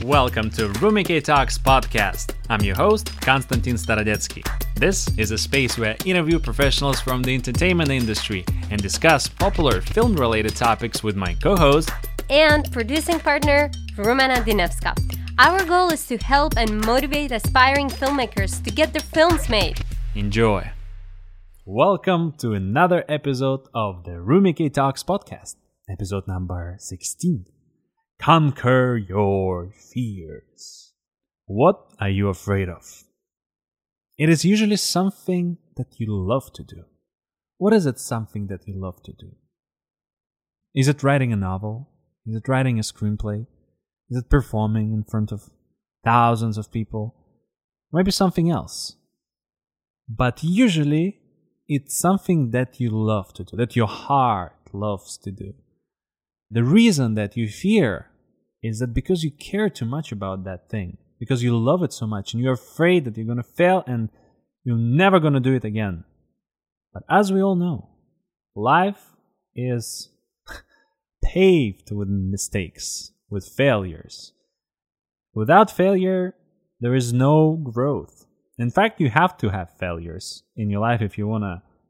Welcome to Rumiki Talks podcast. I'm your host, Konstantin Starodetsky. This is a space where I interview professionals from the entertainment industry and discuss popular film-related topics with my co-host and producing partner, Rumena Dinevska. Our goal is to help and motivate aspiring filmmakers to get their films made. Enjoy. Welcome to another episode of the Rumiki Talks podcast, episode number 16. Conquer your fears. What are you afraid of? It is usually something that you love to do. What is it something that you love to do? Is it writing a novel? Is it writing a screenplay? Is it performing in front of thousands of people? Maybe something else. But usually, it's something that you love to do, that your heart loves to do. The reason that you fear is that because you care too much about that thing, because you love it so much, and you're afraid that you're going to fail and you're never going to do it again. But as we all know, life is paved with mistakes, with failures. Without failure, there is no growth. In fact, you have to have failures in your life if you want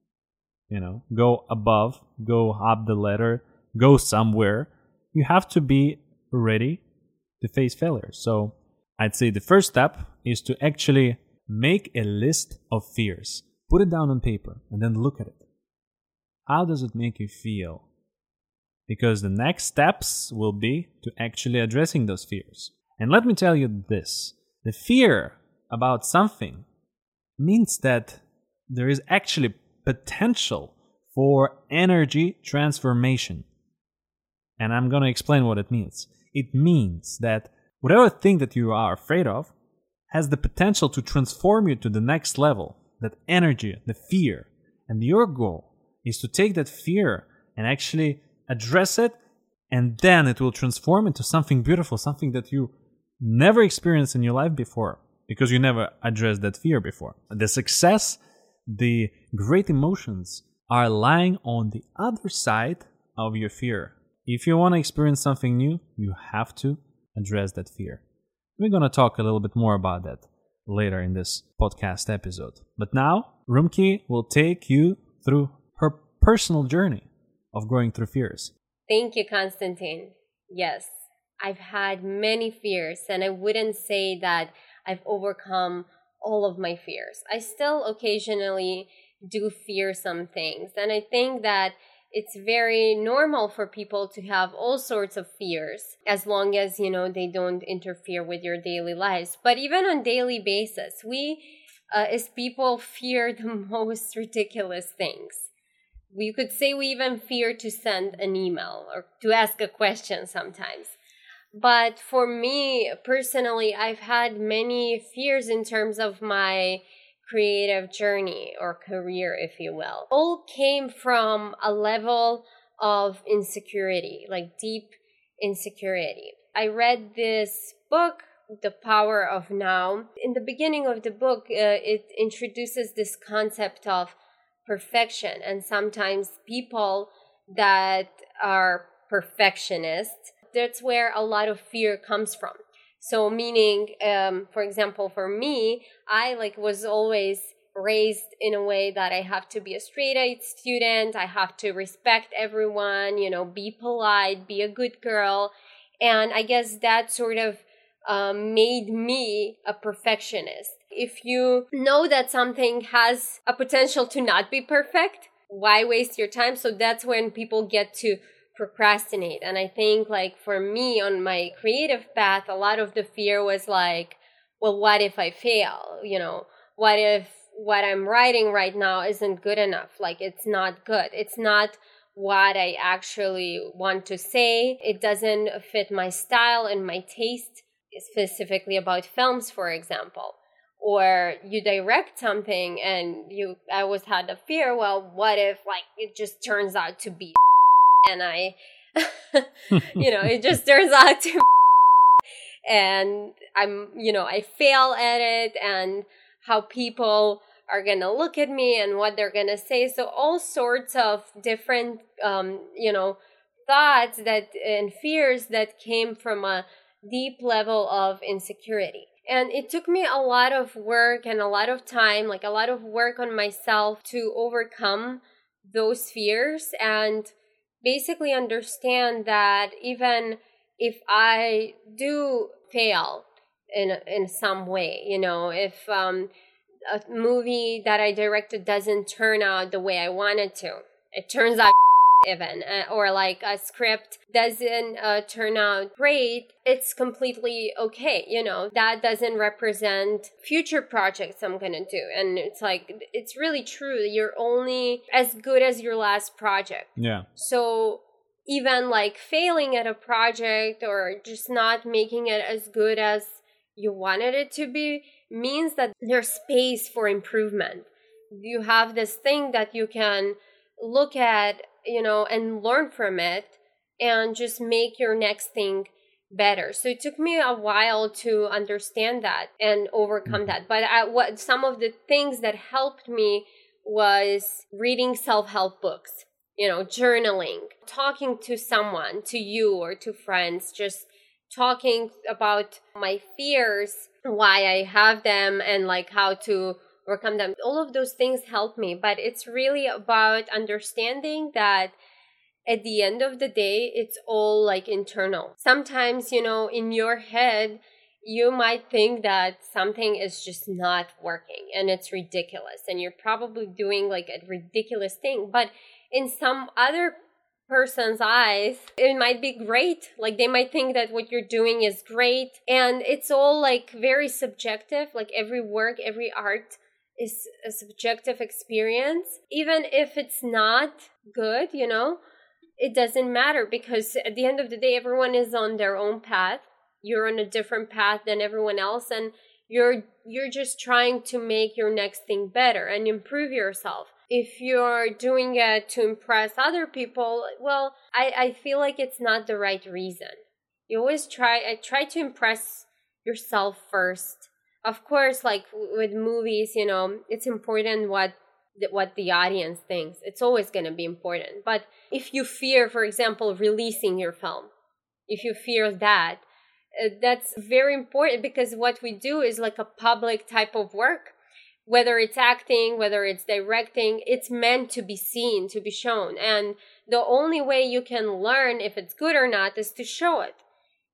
to, go above, go up the ladder, go somewhere. You have to be ready to face failure. So I'd say the first step is to actually make a list of fears. Put it down on paper and then look at it. How does it make you feel? Because the next steps will be to actually addressing those fears. And let me tell you this. The fear about something means that there is actually potential for energy transformation. And I'm going to explain what it means. It means that whatever thing that you are afraid of has the potential to transform you to the next level, that energy, the fear. And your goal is to take that fear and actually address it, and then it will transform into something beautiful, something that you never experienced in your life before, because you never addressed that fear before. The success, the great emotions are lying on the other side of your fear. If you want to experience something new, you have to address that fear. We're going to talk a little bit more about that later in this podcast episode. But now, Rumki will take you through her personal journey of going through fears. Thank you, Konstantin. Yes, I've had many fears, and I wouldn't say that I've overcome all of my fears. I still occasionally do fear some things, and I think that it's very normal for people to have all sorts of fears as long as, they don't interfere with your daily lives. But even on daily basis, we as people fear the most ridiculous things. We could say we even fear to send an email or to ask a question sometimes. But for me, personally, I've had many fears in terms of my creative journey or career, if you will. All came from a level of insecurity, like deep insecurity. I read this book, The Power of Now. In the beginning of the book, it introduces this concept of perfection, and sometimes people that are perfectionists, that's where a lot of fear comes from. So meaning, for example, for me, I was always raised in a way that I have to be a straight-A student, I have to respect everyone, be polite, be a good girl. And I guess that sort of made me a perfectionist. If you know that something has a potential to not be perfect, why waste your time? So that's when people get to procrastinate. And I think for me on my creative path, a lot of the fear was well, what if I fail? What if what I'm writing right now isn't good enough? It's not good. It's not what I actually want to say. It doesn't fit my style and my taste, specifically about films, for example. Or you direct something and I always had the fear, well, what if it just turns out to be and I, it just turns out to and I fail at it, and how people are going to look at me and what they're going to say. So all sorts of different, thoughts and fears that came from a deep level of insecurity. And it took me a lot of work and a lot of time, like a lot of work on myself to overcome those fears and basically understand that even if I do fail in some way, if a movie that I directed doesn't turn out the way I wanted to, it turns out even, or like a script doesn't turn out great, it's completely okay. That doesn't represent future projects I'm gonna do. And it's like, it's really true. You're only as good as your last project. Yeah. So even like failing at a project or just not making it as good as you wanted it to be means that there's space for improvement. You have this thing that you can look at, and learn from it and just make your next thing better. So it took me a while to understand that and overcome that. But some of the things that helped me was reading self-help books, journaling, talking to someone, to you or to friends, just talking about my fears, why I have them, and like how to overcome them. All of those things help me, but it's really about understanding that at the end of the day, it's all like internal. Sometimes, in your head, you might think that something is just not working and it's ridiculous and you're probably doing like a ridiculous thing, but in some other person's eyes, it might be great. Like they might think that what you're doing is great, and it's all like very subjective. Like every work, every art is a subjective experience. Even if it's not good, it doesn't matter, because at the end of the day, everyone is on their own path. You're on a different path than everyone else, and you're just trying to make your next thing better and improve yourself. If you're doing it to impress other people, well, I feel like it's not the right reason. You always try to impress yourself first. Of course, like with movies, it's important what the audience thinks. It's always going to be important. But if you fear, for example, releasing your film, if you fear that, that's very important, because what we do is like a public type of work. Whether it's acting, whether it's directing, it's meant to be seen, to be shown. And the only way you can learn if it's good or not is to show it.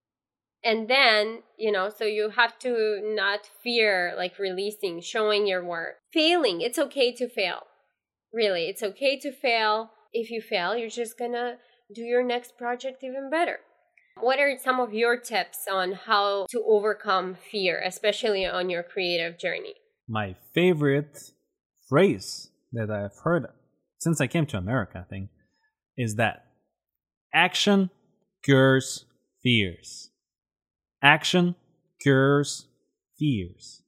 And then, so you have to not fear like releasing, showing your work. Failing, it's okay to fail. Really, it's okay to fail. If you fail, you're just gonna do your next project even better. What are some of your tips on how to overcome fear, especially on your creative journey? My favorite phrase that I've heard since I came to America, I think, is that action cures fears. Action cures fears.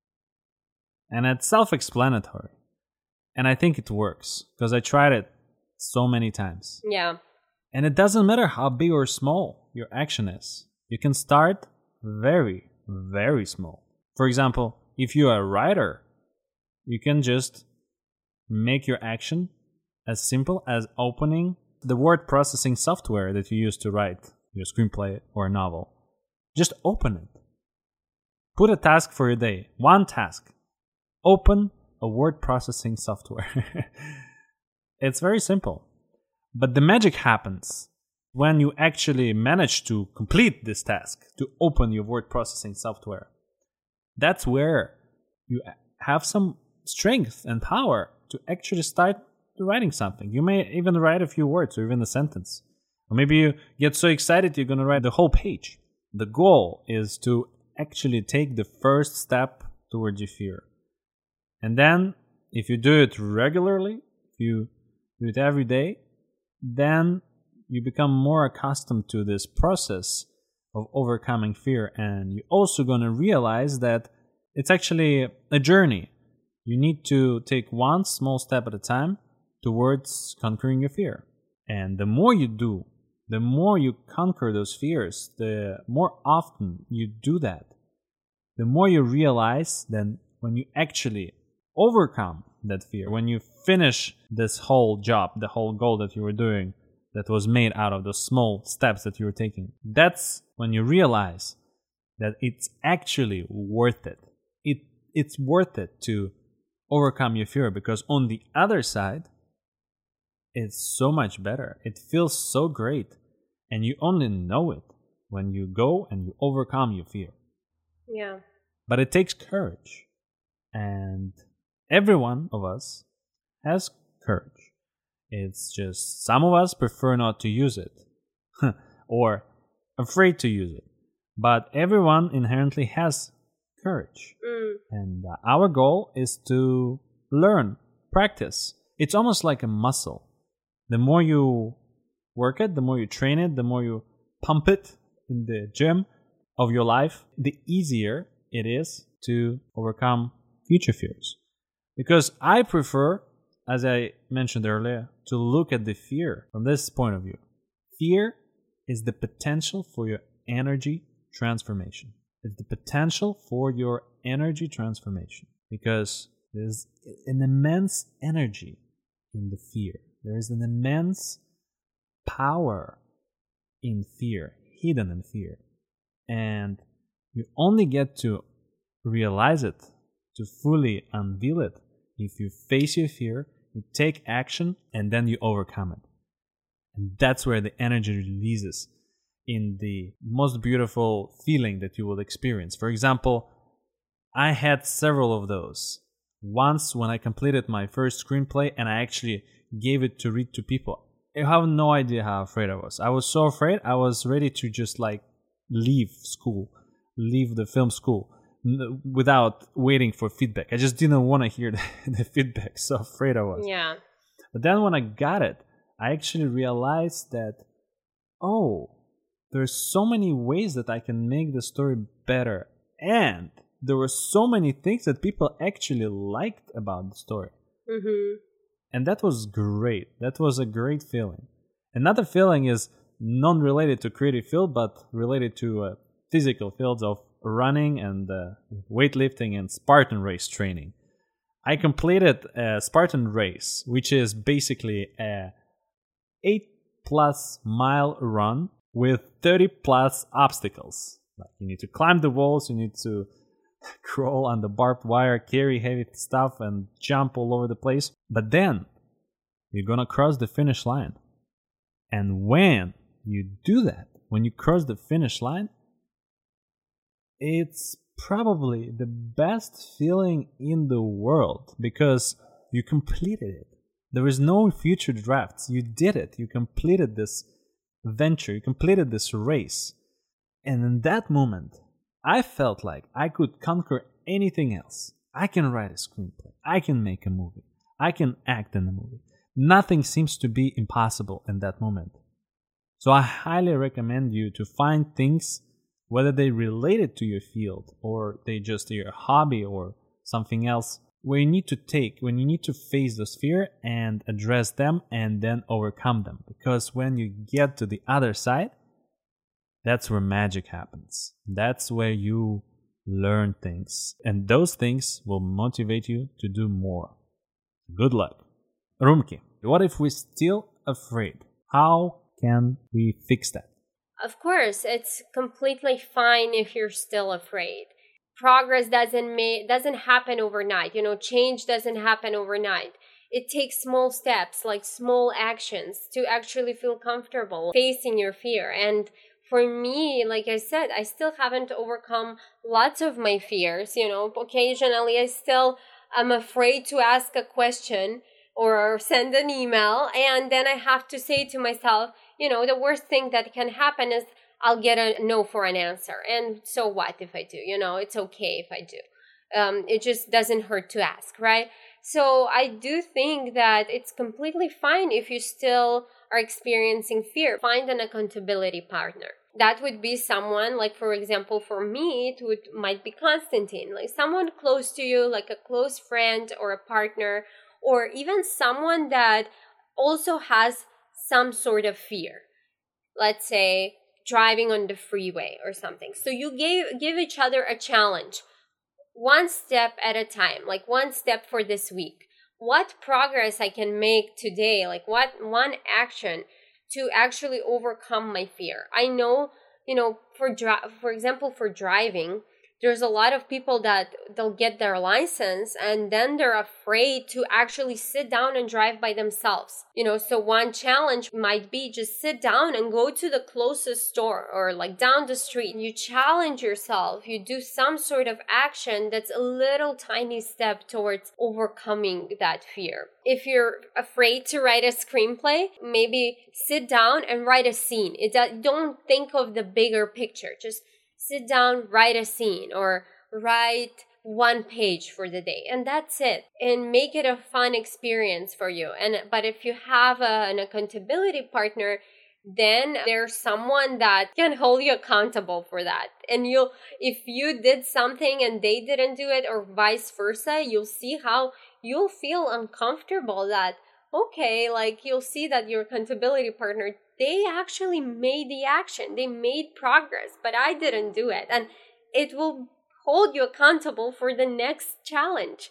And it's self-explanatory. And I think it works, because I tried it so many times. Yeah. And it doesn't matter how big or small your action is. You can start very, very small. For example, if you are a writer, you can just make your action as simple as opening the word processing software that you use to write your screenplay or a novel. Just open it. Put a task for your day. One task. Open a word processing software. It's very simple. But the magic happens when you actually manage to complete this task, to open your word processing software. That's where you have some strength and power to actually start writing something. You may even write a few words or even a sentence. Or maybe you get so excited you're going to write the whole page. The goal is to actually take the first step towards your fear. And then, if you do it regularly, if you do it every day, then you become more accustomed to this process of overcoming fear, and you're also going to realize that it's actually a journey. You need to take one small step at a time towards conquering your fear. And the more you do, the more you conquer those fears, the more often you do that, the more you realize that when you actually overcome that fear, when you finish this whole job, the whole goal that you were doing, that was made out of those small steps that you were taking. That's when you realize that it's actually worth it. It's worth it to overcome your fear, because on the other side, it's so much better. It feels so great. And you only know it when you go and you overcome your fear. Yeah. But it takes courage. And every one of us has courage. It's just some of us prefer not to use it or afraid to use it. But everyone inherently has courage. And our goal is to learn, practice. It's almost like a muscle. The more you work it, the more you train it, the more you pump it in the gym of your life, the easier it is to overcome future fears. Because I prefer, as I mentioned earlier, to look at the fear from this point of view. Fear is the potential for your energy transformation. It's the potential for your energy transformation, because there's an immense energy in the fear. There is an immense power in fear, hidden in fear. And you only get to realize it, to fully unveil it, if you face your fear, you take action, and then you overcome it. And that's where the energy releases in the most beautiful feeling that you will experience. For example, I had several of those. Once when I completed my first screenplay and I actually gave it to read to people, I have no idea how afraid I was. I was so afraid, I was ready to just leave school, leave the film school without waiting for feedback. I just didn't want to hear the feedback, so afraid I was. Yeah. But then when I got it, I actually realized that, there's so many ways that I can make the story better. And there were so many things that people actually liked about the story. Mm-hmm. And that was great. That was a great feeling. Another feeling is non-related to creative field, but related to physical fields of running and weightlifting and Spartan race training. I completed a Spartan race, which is basically a 8+ mile run with 30+ obstacles. You need to climb the walls, you need to crawl on the barbed wire, carry heavy stuff, and jump all over the place. But then you're gonna cross the finish line. And when you do that, when you cross the finish line, it's probably the best feeling in the world, because you completed it. There is no future drafts. You did it. You completed this venture. You completed this race. And in that moment, I felt like I could conquer anything else. I can write a screenplay. I can make a movie. I can act in a movie. Nothing seems to be impossible in that moment. So I highly recommend you to find things, whether they related to your field or they just your hobby or something else, where you need to face those fear and address them and then overcome them. Because when you get to the other side, that's where magic happens. That's where you learn things. And those things will motivate you to do more. Good luck. Rumki, what if we're still afraid? How can we fix that? Of course, it's completely fine if you're still afraid. Progress doesn't happen overnight. Change doesn't happen overnight. It takes small steps, like small actions, to actually feel comfortable facing your fear. And for me, like I said, I still haven't overcome lots of my fears. Occasionally I still am afraid to ask a question or send an email, and then I have to say to myself, the worst thing that can happen is I'll get a no for an answer. And so what if I do? It's okay if I do. It just doesn't hurt to ask, right? So I do think that it's completely fine if you still are experiencing fear. Find an accountability partner. That would be someone, like, for example, for me, might be Konstantin, like someone close to you, like a close friend or a partner, or even someone that also has some sort of fear. Let's say driving on the freeway or something. So you give each other a challenge, one step at a time, like one step for this week. What progress I can make today, like what one action to actually overcome my fear. I know, for example, for driving, there's a lot of people that they'll get their license and then they're afraid to actually sit down and drive by themselves. So one challenge might be just sit down and go to the closest store or like down the street. You challenge yourself. You do some sort of action that's a little tiny step towards overcoming that fear. If you're afraid to write a screenplay, maybe sit down and write a scene. Don't think of the bigger picture. Just sit down, write a scene or write one page for the day, and that's it. And make it a fun experience for you. But if you have an accountability partner, then there's someone that can hold you accountable for that. And if you did something and they didn't do it or vice versa, you'll see how you'll feel uncomfortable that, okay, like you'll see that your accountability partner, they actually made the action. They made progress, but I didn't do it. And it will hold you accountable for the next challenge.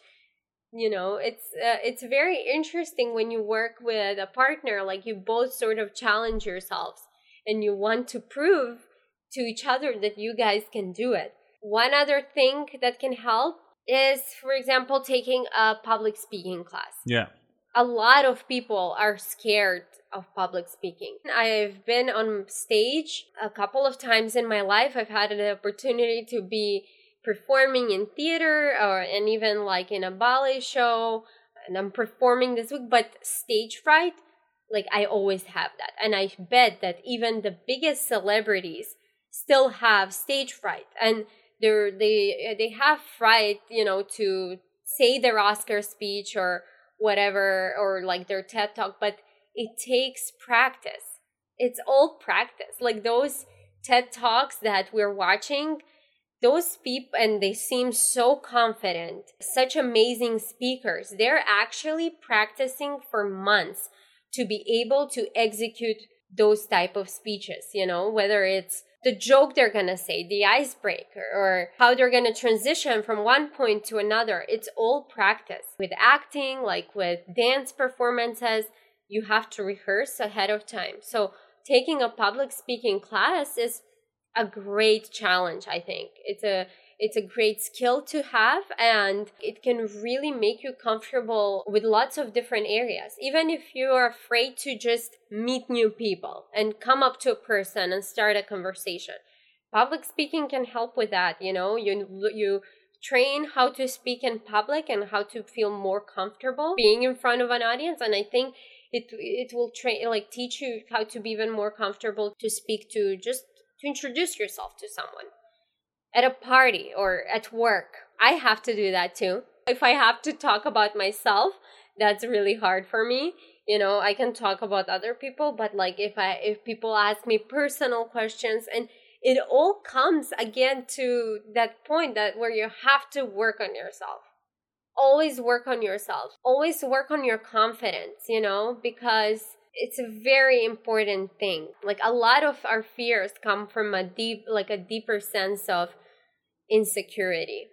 It's very interesting when you work with a partner, like you both sort of challenge yourselves and you want to prove to each other that you guys can do it. One other thing that can help is, for example, taking a public speaking class. Yeah. A lot of people are scared of public speaking. I've been on stage a couple of times in my life. I've had an opportunity to be performing in theater and even like in a ballet show, and I'm performing this week, but stage fright, like I always have that. And I bet that even the biggest celebrities still have stage fright, and they have fright, to say their Oscar speech or whatever, or like their TED Talk, but it takes practice. It's all practice. Like those TED Talks that we're watching, those people, and they seem so confident, such amazing speakers. They're actually practicing for months to be able to execute those type of speeches, whether it's the joke they're going to say, the icebreaker, or how they're going to transition from one point to another. It's all practice. With acting, like with dance performances, you have to rehearse ahead of time. So taking a public speaking class is a great challenge, I think. It's a great skill to have, and it can really make you comfortable with lots of different areas. Even if you are afraid to just meet new people and come up to a person and start a conversation, public speaking can help with that. You train how to speak in public and how to feel more comfortable being in front of an audience, and I think it will teach you how to be even more comfortable to speak to introduce yourself to someone at a party or at work. I have to do that too. If I have to talk about myself, that's really hard for me. I can talk about other people, but like if people ask me personal questions, and it all comes again to that point where you have to work on yourself. Always work on yourself. Always work on your confidence, because it's a very important thing. Like a lot of our fears come from a deeper sense of insecurity.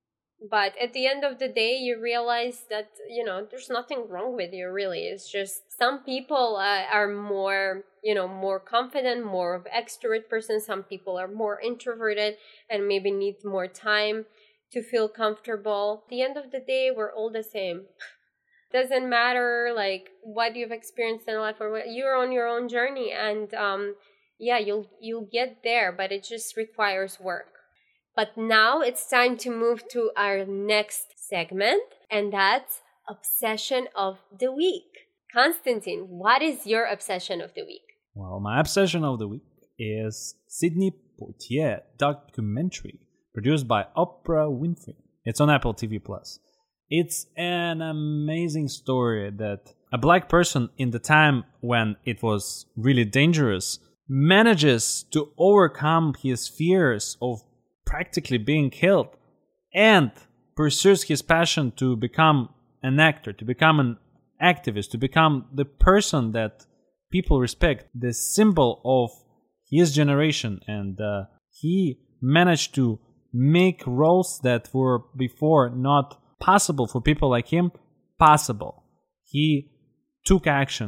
But at the end of the day, you realize that, there's nothing wrong with you, really. It's just some people are more, more confident, more of extrovert person. Some people are more introverted and maybe need more time to feel comfortable. At the end of the day, we're all the same. Doesn't matter like what you've experienced in life or what, you're on your own journey, and you'll get there, but it just requires work. But now it's time to move to our next segment, and that's Obsession of the Week. Konstantin, what is your obsession of the week? Well, my obsession of the week is Sidney Poitier documentary produced by Oprah Winfrey. It's on Apple TV+. It's an amazing story that a black person in the time when it was really dangerous manages to overcome his fears of practically being killed and pursues his passion to become an actor, to become an activist, to become the person that people respect, the symbol of his generation. And he managed to make roles that were before not possible for people like him possible. He took action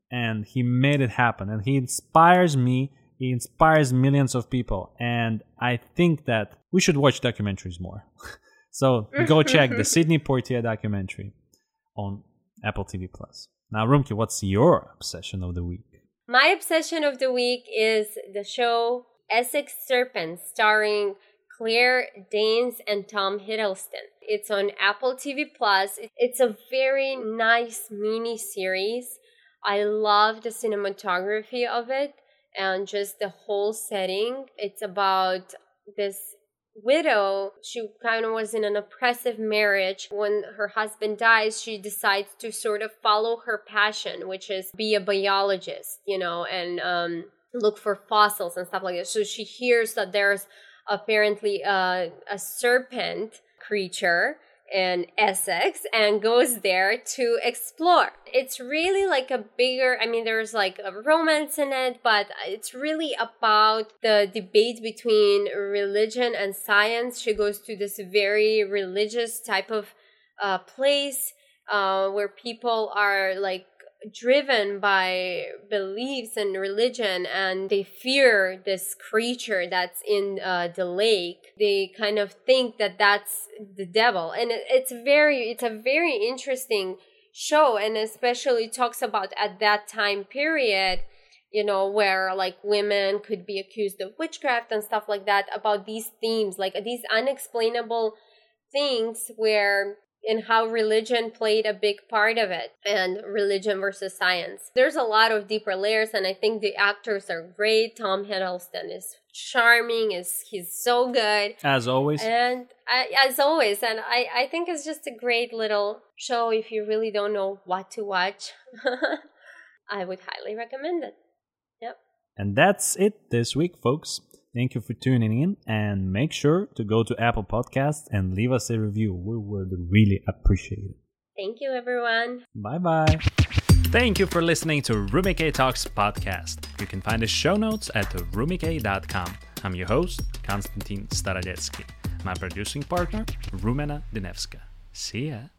and he made it happen. And he inspires me. He inspires millions of people. And I think that we should watch documentaries more. So go check the Sidney Poitier documentary on Apple TV+. Now, Rumki, what's your obsession of the week? My obsession of the week is the show Essex Serpents, starring Claire Danes and Tom Hiddleston. It's on Apple TV+. It's a very nice mini-series. I love the cinematography of it and just the whole setting. It's about this widow. She kind of was in an oppressive marriage. When her husband dies, she decides to sort of follow her passion, which is be a biologist, and look for fossils and stuff like that. So she hears that there's apparently a serpent creature in Essex and goes there to explore. It's really like a bigger, there's like a romance in it, but it's really about the debate between religion and science. She goes to this very religious type of place where people are like driven by beliefs and religion, and they fear this creature that's in the lake. They kind of think that that's the devil, and it's a very interesting show, and especially talks about at that time period, where like women could be accused of witchcraft and stuff like that, about these themes, like these unexplainable things and how religion played a big part of it, and religion versus science. There's a lot of deeper layers, and I think the actors are great. Tom Hiddleston is charming, he's so good. As always. And I think it's just a great little show if you really don't know what to watch. I would highly recommend it. Yep. And that's it this week, folks. Thank you for tuning in, and make sure to go to Apple Podcasts and leave us a review. We would really appreciate it. Thank you, everyone. Bye-bye. Thank you for listening to Rumike Talks podcast. You can find the show notes at rumike.com. I'm your host, Konstantin Starodetsky. My producing partner, Rumena Dinevska. See ya.